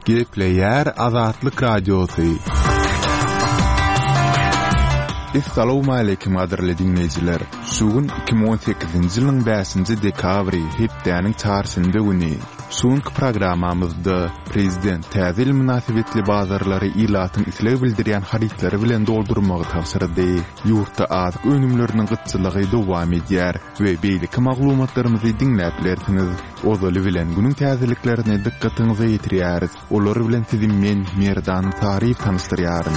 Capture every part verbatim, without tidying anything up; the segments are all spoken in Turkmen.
Gepleyer Azatlyk Radiosu. Assalamu alaykum adirli dinleyijiler. Şugun iki bin on sekizinji ýylyň beşinji dekabry hepdäniň çarşymby güni. Şuňky programmamyzda prezident täze münasibetli bazarlary ilatyň isleg bildirýän haritleri bilen doldurmagy tapşyrdy. Ýurtda azyk önümleriniň gytçylygy dowam edýär we beýleki maglumatlarymyzy dinläp bilersiňiz. Ozaly bilen günüň täzeliklerine dikkatiňizi ýetirýäris. Olary bilen sizin men Merdan Tarif tanıştyrýarym.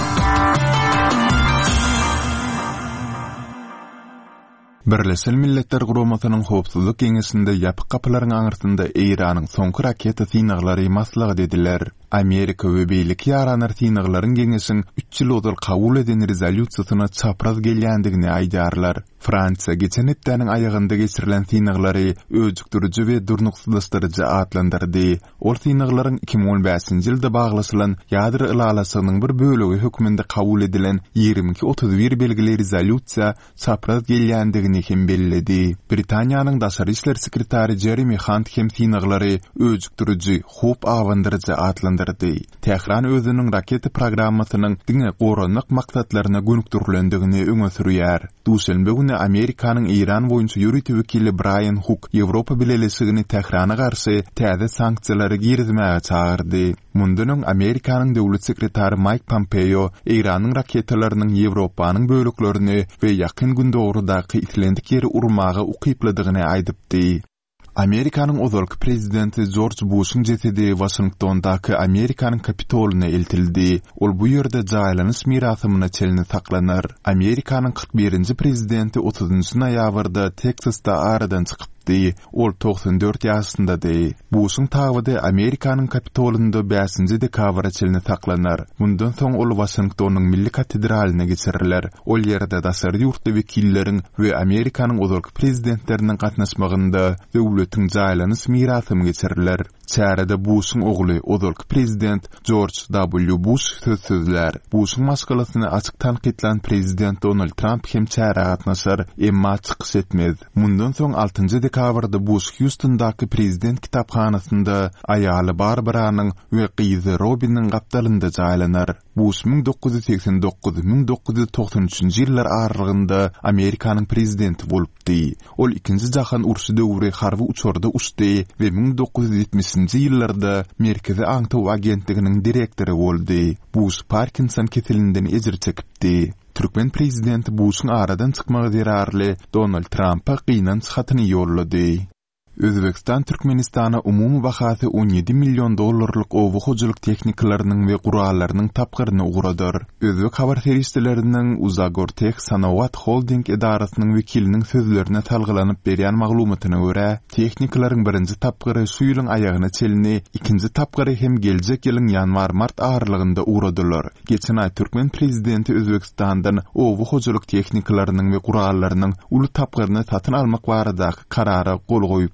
Birleşen Milletler Guramasynyň howpsuzlyk geňeşinde ýapyk kapylaryň aňyrsynda Iranyň soňky raketa synaglary maslahat ediler. Amerika we beýleki ýaranar synaklaryň geňeşiň üç ýyl odal kabul eden rezolýusiýasyna çapraz gelýändigini aýdarlar. Fransiýa geçen hepdäniň aýagynda geçirilen synaglary öjükdiriji we durnuksuzlaşdyrjy adlandyrdy. Ol synaklaryň iki bin on beşinji ýylda baglaşylan ýadry ilalasynyň bir bölegi höküminde kabul edilen ýygrimi iki otuz bir belgili rezolýusiýa çapraz gelýändigini hem bellädi. Britaniýanyň daşary işler sekretary Jeremy Hunt hem synaglary öjükdiriji, hop awandyrjy adlandyrdy. Tehran özüniň raketa programmasynyň diňe goranyk maksatlaryna gönükdirilendigini öňe sürýär. Duşanbe güni Amerikanyň Iran boýunça ýürütip wekili Brian Hook Ýewropa bileşigini Tehrana garşy täze sanksiýalary girizmäge çağırdy. Mundan Amerikanyň döwlet sekretary Mike Pompeo Iranyň raketalarynyň Ýewropanyň bölüklerini we ýakyn gün dogrudaky itlendik ýeri urmagy ukypladygyny aýdypdy. Amerikanyň ozalky prezidenti George Bush'un jesedi Washingtondaky Amerikanyň kapitoluny eltildi. Ol bu ýerde jaýlanyş mirasymyna çelini saklanar. Amerikanyň kırk birinji prezidenti otuzunjy noýabrda Texasda aradan çykyp ol doksan dört ýaşyndady. Bush'un tabydy Amerikanyň kapitolunda beşinji dekabra çelini saklanar. Bundan soň ol Washingtonyň Milli Katedralyna geçiriler. Ol ýerde daşary ýurtda wekilleriň we Amerikanyň ozalky prezidentleriniň gatnaşmagynda döwletiň jaýlanyş mirasymy geçiriler. Çärede Bush'un ogly ozalky prezident George W. Bush söz sözler. Bush'un maskalasyny açyk tanqidlan prezident Donald Trump hem çäre gatnaşar, emma çykyş etmez. Mundan soň altynjy dekabrda Bush Houstondaky prezident kitaphanasynda aýaly Barbaranyň we gyzy Robin'niň gapdalynda jaýlanar. Bush bin dokuz yüz seksen dokuz - bin dokuz yüz doksan üçinji ýyllar aralygynda Amerikanyň prezidenti bolupdy. Ol ikinji jahan urşy döwri harby uçurda uçdy we bin dokuz yüz ýetmişinji ýyllarda Merkezi Aňtaw agentliginiň direktory boldy. Bush Parkinson keselinden ejir çekipdi. Türkmen prezidenti Bush'un aradan çykmagy zerarly Donald Trump'a gynanç hatyny ýollady. Özbekistan Türkmenistana umumy bahasy on ýedi milyon dollarlyk owu hojuluk teknikalarynyň we gurallarynyň tapgyryny ugradyr. Özbek habar serişçileriniň Uzagortek Sanawat Holding edarasynyň wekiliniň sözlerine talgylanyp berýän maglumatyna görä, teknikalaryň birinji tapgyry şu ýylyň aýagyna çelini, ikinji tapgyry hem geljek ýylyň ýanwar-mart aralygynda ugradylar. Geçen aý Türkmen prezidenti Özbekistandan owu hojuluk teknikalarynyň we gurallarynyň uly tapgyryny satyn almak baradaky karara gol goýup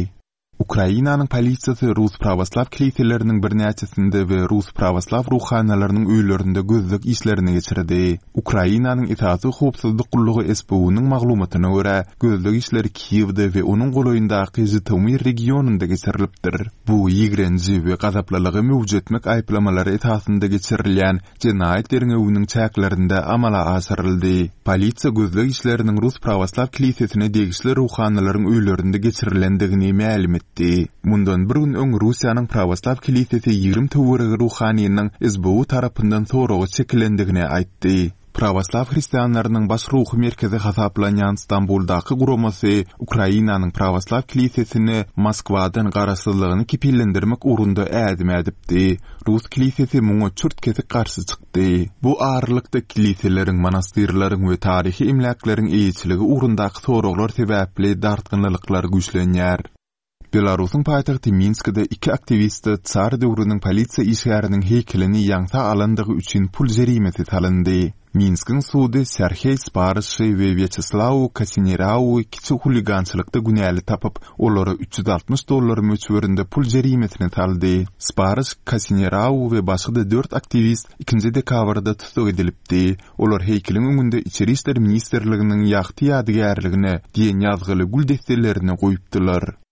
Ukrainanyň polisiýasy Rus prawaslaw kilisiýalariniň bir näçesinde we Rus prawaslaw ruhanylarynyň öýlerinde gözlük işlerini geçirdi. Ukrainanyň itaatçy howpsuzlyk gullugy S B U-nyň maglumatyna görä, gözlük işleri Kiýewde we onuň goloýundaky Zhytomyr regionunda geçirilipdir. Bu ýigrenji we gazaplalygy mewjudetmek aýplamalary etaatynda geçirilýän jenaýetleriň öwünüň çäklerinde amala asyryldy. Polisiýa gözlük işleriniň Rus prawaslaw kilisiýasyna degişli ruhanylaryň öýlerinde geçirilendigini ma'lum etdi. Mundan bir gün öň Russiýanyň prawaslaw kilisiýasy ýygrimi töweregi ruhanynyň S B U tarapyndan soragy çekilendigini aýtdy. Prawaslaw hristiýanlarynyň baş ruhy merkezi hasaplanýan Stamboldaky guramasy Ukrainanyň prawaslaw kilisiýasyny Moskwadan garaşsyzlygyny kipillendirmek urunda ädim edipdi. Rus kilisiýasy muňa çürt kesik garşy çykdy. Bu aralykda kilisiýaleriň, monastyrlaryň we tarihi imlakleriň eýçiligi urundaky soraglar sebäpli dartgynlyklar güýçlenýär. Belarusyň paýtagty Minskde iki aktivist Tsar döwrüniň polisiýa işgäriniň heykelini ýaňsa alandygy üçin pul jerimeti salyndy. Minsk'in sudy Serhey Sparyşy we Vyacheslaw Kasinyeraw kiçi huligançylykda günäli tapyp, olary üç yüz altmış dollar möçberinde pul jerimetini saldy. Sparyş, Kasinyeraw we başga dört aktivist ikinji dekabrda tutuk edilipdi. Olar heykeliň öňünde Içeri işler ministrliginiň ýagty ýadygärligine diýen ýazgyly gül defterlerini goýupdylar.